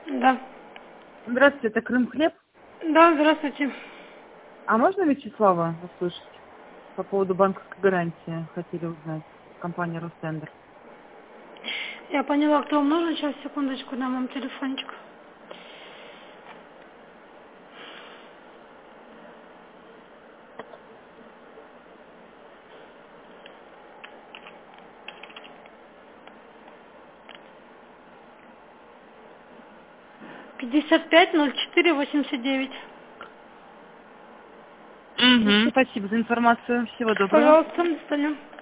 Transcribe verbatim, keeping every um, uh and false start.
Да. Здравствуйте, это Крым Хлеб. Да, здравствуйте. А можно Вячеслава услышать по поводу банковской гарантии? Хотели узнать. Компания Ростендер. Я поняла, кто вам нужен. Сейчас, секундочку, дам вам телефончик. пятьдесят пять ноль четыре восемьдесят девять. Угу. Спасибо за информацию. Всего доброго. Пожалуйста, до свидания.